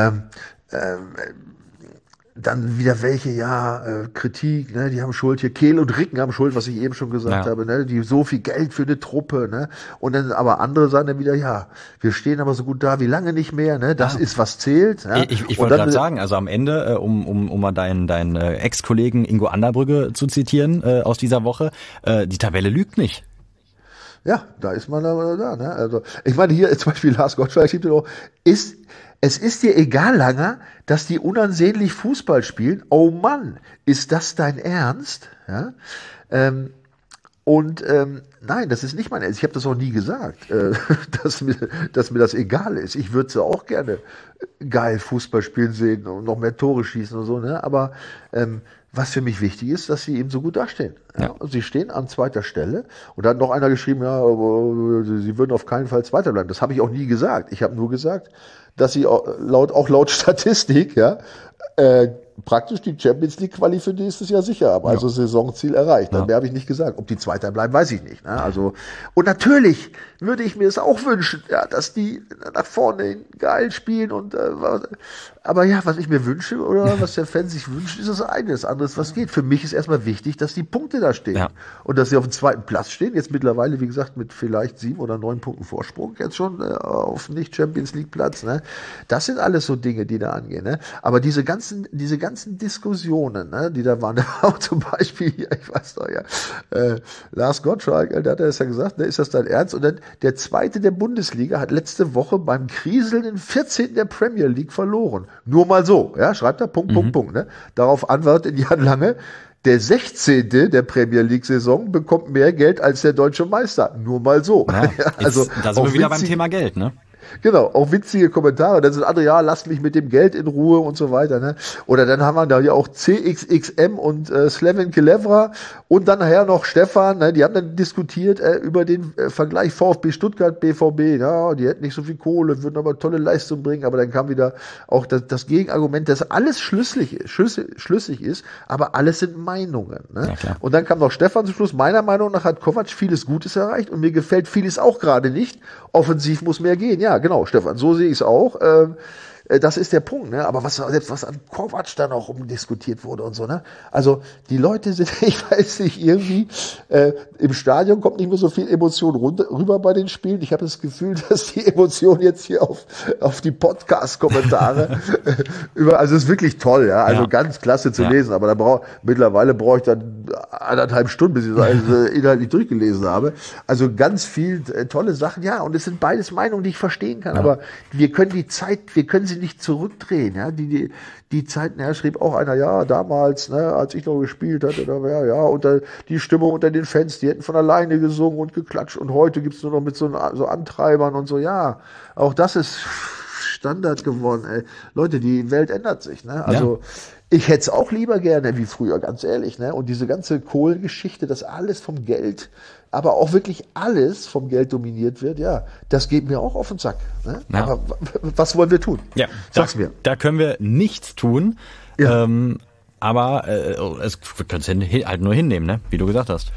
dann wieder welche, Kritik, ne, die haben Schuld hier, Kehl und Ricken haben Schuld, was ich eben schon gesagt habe, ne, die so viel Geld für eine Truppe, ne, und dann aber andere sagen dann wieder, ja, wir stehen aber so gut da wie lange nicht mehr, ne, das ist, was zählt. Ja. Ich wollte gerade sagen, also am Ende, um mal deinen Ex-Kollegen Ingo Anderbrügge zu zitieren, aus dieser Woche, die Tabelle lügt nicht. Ja, da ist man da, ne, also, ich meine, hier zum Beispiel Lars Gottschalk schreibt auch, es ist dir egal, Langer, dass die unansehnlich Fußball spielen. Oh Mann, ist das dein Ernst? Ja? Nein, das ist nicht mein Ernst. Ich habe das auch nie gesagt, dass mir das egal ist. Ich würde sie auch gerne geil Fußball spielen sehen und noch mehr Tore schießen und so. Ne? Aber was für mich wichtig ist, dass sie eben so gut dastehen. Ja? Und sie stehen an zweiter Stelle. Und da hat noch einer geschrieben, ja, sie würden auf keinen Fall Zweiter bleiben. Das habe ich auch nie gesagt. Ich habe nur gesagt, dass sie auch laut Statistik, praktisch die Champions League Quali für nächstes Jahr sicher haben. Also Saisonziel erreicht. Mehr habe ich nicht gesagt. Ob die Zweiter bleiben, weiß ich nicht. Ne? Also, und natürlich würde ich mir es auch wünschen, ja, dass die nach vorne geil spielen und aber ja, was ich mir wünsche oder was der Fan sich wünscht, ist das eine. Das andere ist, was geht. Für mich ist erstmal wichtig, dass die Punkte da stehen. Ja. Und dass sie auf dem zweiten Platz stehen. Jetzt mittlerweile, wie gesagt, mit vielleicht 7 oder 9 Punkten Vorsprung. Jetzt schon auf Nicht-Champions-League-Platz. Ne? Das sind alles so Dinge, die da angehen. Ne? Aber diese ganzen Diskussionen, ne, die da waren, auch zum Beispiel hier, ich weiß noch, Lars Gottschalk, der hat das ja gesagt, ne, ist das dein Ernst? Und dann der Zweite der Bundesliga hat letzte Woche beim Kriseln den 14. der Premier League verloren. Nur mal so, ja, schreibt er, Punkt, ne? Darauf antwortet Jan Lange, der 16. der Premier League-Saison bekommt mehr Geld als der deutsche Meister. Nur mal so. Ja, also, da sind wir wieder beim Thema Geld, ne? Genau, auch witzige Kommentare. Dann sind andere, ja, lasst mich mit dem Geld in Ruhe und so weiter. Ne? Oder dann haben wir da ja auch CXXM und Slaven Kelevra und dann nachher noch Stefan. Ne? Die haben dann diskutiert über den Vergleich VfB Stuttgart, BVB. Ja, die hätten nicht so viel Kohle, würden aber tolle Leistung bringen. Aber dann kam wieder auch das Gegenargument, dass alles schlüssig ist, aber alles sind Meinungen. Ne? Ja, und dann kam noch Stefan zum Schluss. Meiner Meinung nach hat Kovac vieles Gutes erreicht und mir gefällt vieles auch gerade nicht. Offensiv muss mehr gehen. Ja, genau, Stefan, so sehe ich es auch. Das ist der Punkt, ne? Aber was an Kovac dann auch umdiskutiert wurde und so, ne? Also die Leute sind, ich weiß nicht, irgendwie im Stadion kommt nicht mehr so viel Emotion rüber bei den Spielen. Ich habe das Gefühl, dass die Emotion jetzt hier auf die Podcast-Kommentare also es ist wirklich toll, ja. Also ganz klasse zu lesen, aber mittlerweile brauche ich dann 1,5 Stunden, bis ich das inhaltlich durchgelesen habe. Also ganz viel tolle Sachen, ja. Und es sind beides Meinungen, die ich verstehen kann. Ja. Aber wir können sie nicht zurückdrehen, ja, die Zeiten, schrieb auch einer, ja, damals, ne, als ich noch gespielt hatte, und die Stimmung unter den Fans, die hätten von alleine gesungen und geklatscht und heute gibt's nur noch mit so Antreibern und so, ja, auch das ist Standard geworden, ey. Leute, die Welt ändert sich, ne, also, ich hätte es auch lieber gerne wie früher, ganz ehrlich, ne, und diese ganze Kohlengeschichte, das alles vom Geld, aber auch wirklich alles vom Geld dominiert wird, ja, das geht mir auch auf den Sack. Ne? Ja. Aber was wollen wir tun? Ja, sag's mir. Da können wir nichts tun, aber wir können es halt nur hinnehmen, ne? Wie du gesagt hast.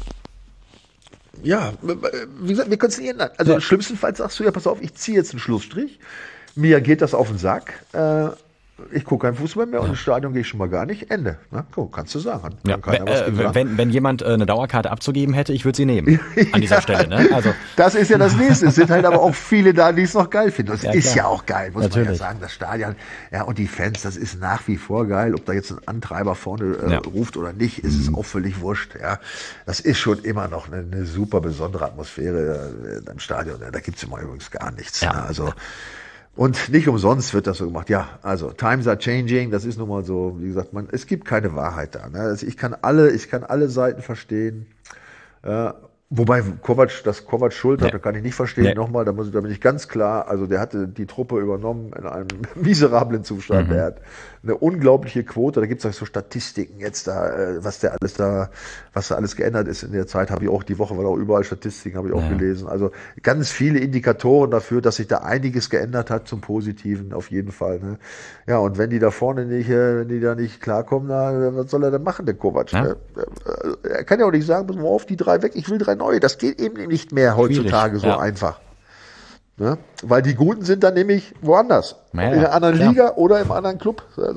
Ja, wie gesagt, wir können es nicht ändern. Also schlimmstenfalls sagst du, ja, pass auf, ich ziehe jetzt einen Schlussstrich, mir geht das auf den Sack, ich gucke keinen Fußball mehr und ins Stadion gehe ich schon mal gar nicht. Ende. Na, guck, kannst du sagen. Wenn jemand eine Dauerkarte abzugeben hätte, ich würde sie nehmen. An dieser Stelle. Ne? Also. Das ist ja das Nächste. Es sind halt aber auch viele da, die es noch geil finden. Das ist ja auch geil, muss man ja sagen. Das Stadion, und die Fans, das ist nach wie vor geil. Ob da jetzt ein Antreiber vorne ruft oder nicht, ist es auch völlig wurscht. Ja, das ist schon immer noch eine super besondere Atmosphäre im Stadion. Da gibt's immer übrigens gar nichts. Ja. Ne? Also und nicht umsonst wird das so gemacht. Ja, also Times are changing, das ist nun mal so, wie gesagt, es gibt keine Wahrheit da. Ne? Also ich kann alle Seiten verstehen. Wobei Kovac Schuld hat, Nee. da kann ich nicht verstehen. Nee. Nochmal, da bin ich ganz klar, also der hatte die Truppe übernommen in einem miserablen Zustand. Der hat eine unglaubliche Quote, da gibt es so Statistiken jetzt was da alles geändert ist in der Zeit, habe ich auch, die Woche war auch überall Statistiken, habe ich auch gelesen. Also ganz viele Indikatoren dafür, dass sich da einiges geändert hat zum Positiven, auf jeden Fall. Ne? Ja, und wenn die da vorne wenn die da nicht klarkommen, was soll er denn machen, der Kovac? Ja. Ne? Er kann ja auch nicht sagen, pass mal auf, die 3 weg, ich will 3 neue. Das geht eben nicht mehr heutzutage so einfach. Ne? Weil die Guten sind dann nämlich woanders. Ja, in einer anderen klar. Liga oder im anderen Club.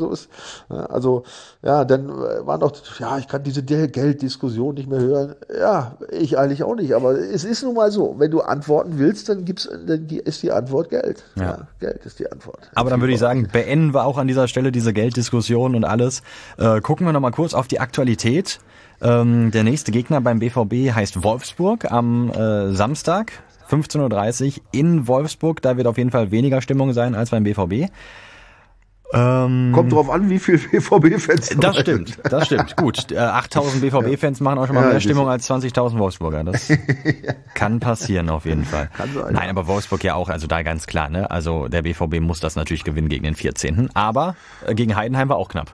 Dann waren doch, ich kann diese Gelddiskussion nicht mehr hören. Ja, ich eigentlich auch nicht. Aber es ist nun mal so, wenn du antworten willst, dann ist die Antwort Geld. Ja. Geld ist die Antwort. Aber dann würde ich sagen, beenden wir auch an dieser Stelle diese Gelddiskussion und alles. Gucken wir nochmal kurz auf die Aktualität. Der nächste Gegner beim BVB heißt Wolfsburg am Samstag, 15:30 Uhr in Wolfsburg. Da wird auf jeden Fall weniger Stimmung sein als beim BVB. Kommt drauf an, wie viel BVB-Fans Das stimmt. Gut, 8.000 BVB-Fans machen auch schon mal Ja, mehr das Stimmung als 20.000 Wolfsburger. Das kann passieren auf jeden Fall. Kann sein, Nein, ja. aber Wolfsburg ja auch, also da ganz klar, ne? Also der BVB muss das natürlich gewinnen gegen den 14. Aber gegen Heidenheim war auch knapp.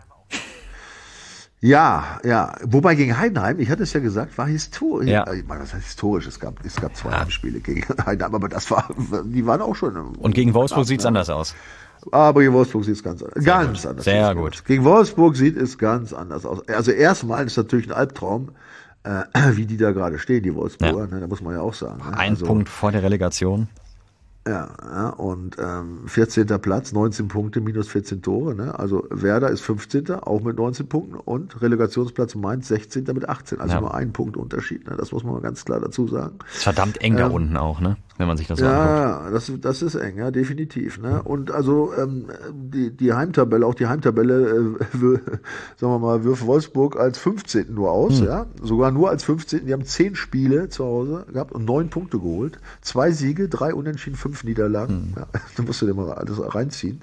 Ja. Wobei gegen Heidenheim, ich hatte es ja gesagt, war historisch. Ja. Ich meine, was heißt historisch? Es gab 2 Heimspiele gegen Heidenheim, aber die waren auch schon. Und gegen Wolfsburg sieht's anders aus. Aber gegen Wolfsburg sieht es ganz anders aus. Sehr gut. Gegen Wolfsburg sieht es ganz anders aus. Also erstmal ist natürlich ein Albtraum, wie die da gerade stehen, die Wolfsburger. Ne, da muss man ja auch sagen. Ne? Ein Punkt vor der Relegation. Ja, und 14. Platz, 19 Punkte, minus 14 Tore. Ne? Also Werder ist 15. auch mit 19 Punkten und Relegationsplatz Mainz 16. mit 18. Also nur 1 Punkt Unterschied. Ne? Das muss man ganz klar dazu sagen. Ist verdammt eng da unten auch, ne? Wenn man sich das so anguckt. Ja, das ist eng, ja, definitiv. Ne? Und also die Heimtabelle, auch die Heimtabelle, sagen wir mal, wirft Wolfsburg als 15. nur aus, ja, sogar nur als 15. Die haben 10 Spiele zu Hause gehabt und 9 Punkte geholt, 2 Siege, 3 Unentschieden, 5 Niederlagen. Ja, da musst du dir mal alles reinziehen.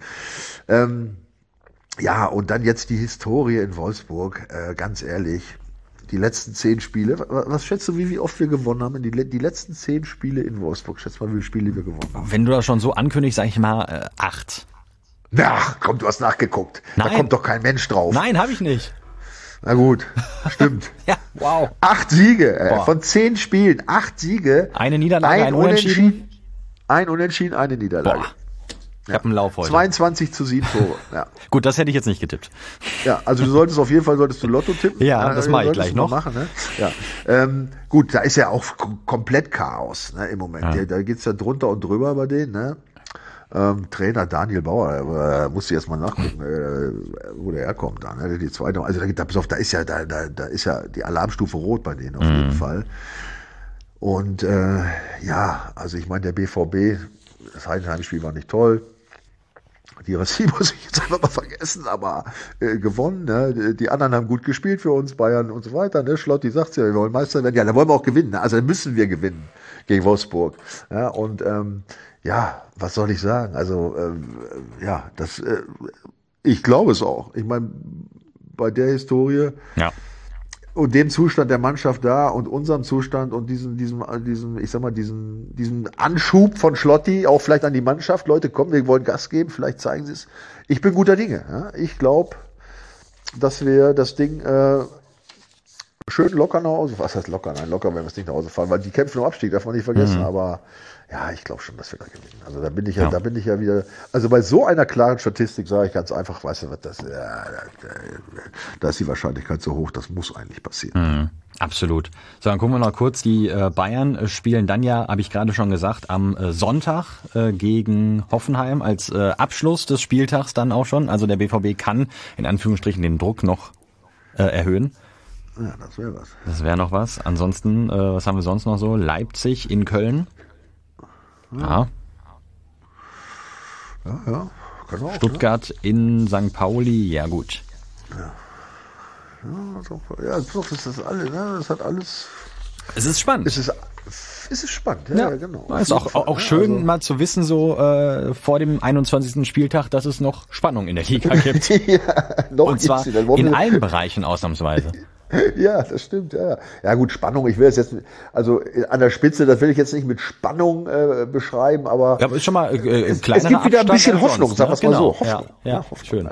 Ja, und dann jetzt die Historie in Wolfsburg, ganz ehrlich. Die letzten 10 Spiele, was schätzt du, wie oft wir gewonnen haben? Die letzten 10 Spiele in Wolfsburg, schätzt mal, wie viele Spiele wir gewonnen haben. Wenn du das schon so ankündigst, sag ich mal 8. Na, komm, du hast nachgeguckt. Nein. Da kommt doch kein Mensch drauf. Nein, habe ich nicht. Na gut, stimmt. Ja, wow. 8 Siege, Boah. von 10 Spielen, 8 Siege. Eine Niederlage, ein Unentschieden. Ein Unentschieden, eine Niederlage. Boah. Ich hab einen Lauf heute. 22:7 Tore. Ja. Gut, das hätte ich jetzt nicht getippt. Ja, also du solltest auf jeden Fall Lotto tippen. Ja, das mache ich gleich noch. Machen, ne? Ja. Gut, da ist ja auch komplett Chaos, ne, im Moment. Ja. Da geht's ja drunter und drüber bei denen, ne? Trainer Daniel Bauer, musste erst mal nachgucken, wo der herkommt da, ne? Die zweite, also da ist ja die Alarmstufe rot bei denen auf jeden Fall. Und also ich meine, der BVB, das Heidenheim-Spiel war nicht toll. Die Rassi muss ich jetzt einfach mal vergessen, aber gewonnen. Ne? Die anderen haben gut gespielt für uns, Bayern und so weiter. Ne? Schlotti sagt ja, wir wollen Meister werden. Ja, da wollen wir auch gewinnen. Ne? Also dann müssen wir gewinnen gegen Wolfsburg. Ja, und was soll ich sagen? Also ich glaube es auch. Ich meine, bei der Historie und dem Zustand der Mannschaft da und unserem Zustand und diesem Anschub von Schlotti, auch vielleicht an die Mannschaft, Leute, kommen, wir wollen Gas geben, vielleicht zeigen sie es. Ich bin guter Dinge. Ja? Ich glaube, dass wir das Ding schön locker nach Hause fahren. Was heißt locker? Nein, locker, wenn wir das Ding nach Hause fahren, weil die kämpfen um Abstieg, darf man nicht vergessen, aber ja, ich glaube schon, dass wir da gewinnen. Also da bin ich ja wieder, also bei so einer klaren Statistik sage ich ganz einfach, weißt du was, da ist die Wahrscheinlichkeit so hoch, das muss eigentlich passieren. Absolut. So, dann gucken wir noch kurz, die Bayern spielen dann ja, habe ich gerade schon gesagt, am Sonntag gegen Hoffenheim als Abschluss des Spieltags dann auch schon. Also der BVB kann in Anführungsstrichen den Druck noch erhöhen. Ja, das wäre was. Das wäre noch was. Ansonsten, was haben wir sonst noch so? Leipzig in Köln. Ja. Ja, kann auch. Stuttgart in St. Pauli, ja gut. Das ist alles, ne? Das hat alles. Es ist spannend. Es ist spannend, ja, genau. Ist auch schön, also mal zu wissen, so vor dem 21. Spieltag, dass es noch Spannung in der Liga gibt. Ja, noch und zwar gibt's die, in allen Bereichen ausnahmsweise. Ja, das stimmt, ja. Ja gut, Spannung, ich will es jetzt, also an der Spitze, das will ich jetzt nicht mit Spannung beschreiben, aber ja, aber ist schon mal es gibt wieder ein bisschen Hoffnung, sagen wir es mal so. Hoffnung. Ja, Hoffnung. Schön.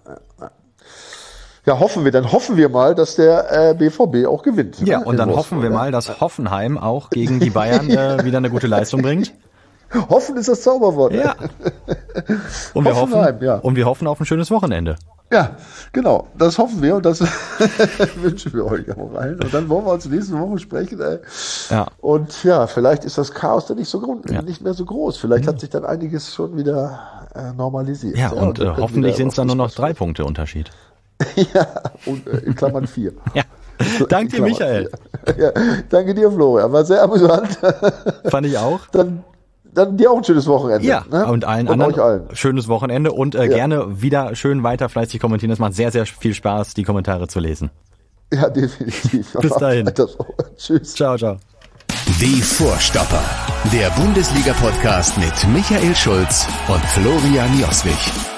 Ja, hoffen wir mal, dass der BVB auch gewinnt. Ja, und dann hoffen wir mal, dass Hoffenheim auch gegen die Bayern wieder eine gute Leistung bringt. Hoffen ist das Zauberwort. Ja. Und wir hoffen auf ein schönes Wochenende. Ja, genau. Das hoffen wir und das wünschen wir euch auch allen. Und dann wollen wir uns nächste Woche sprechen. Ja. Und ja, vielleicht ist das Chaos dann nicht mehr so groß. Vielleicht hat sich dann einiges schon wieder normalisiert. Ja, und hoffentlich sind es dann nur noch 3 Punkte Unterschied. Ja, und in Klammern 4. Ja. Danke dir, Michael. Ja, danke dir, Florian. War sehr amüsant. Fand ich auch. Dann dir auch ein schönes Wochenende. Ja, ne? und allen anderen schönes Wochenende und gerne wieder schön weiter fleißig kommentieren. Es macht sehr, sehr viel Spaß, die Kommentare zu lesen. Ja, definitiv. Bis dahin. Tschüss. Ciao, ciao. Die Vorstopper. Der Bundesliga-Podcast mit Michael Schulz und Florian Joswig.